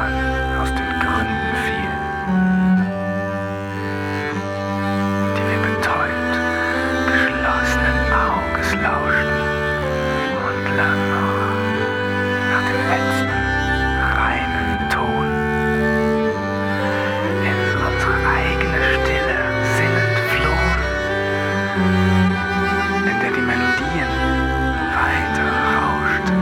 Mann aus den Gründen fielen, die wir betäubt, geschlossenen Auges lauschten und lang noch nach dem letzten reinen Ton in unsere eigene Stille sinnend flohen, in der die Melodien weiter rauschten.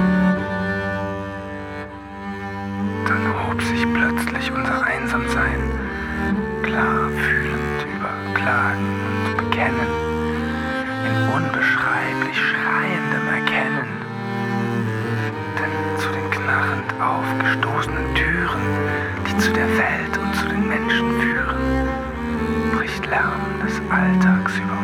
Dann hob sich plötzlich unser Einsamsein klar fühlend über Klagen und Bekennen in unbeschreiblich schreiendem Erkennen. Denn zu den knarrend aufgestoßenen Türen, die zu der Welt und zu den Menschen führen, bricht Lärm des Alltags über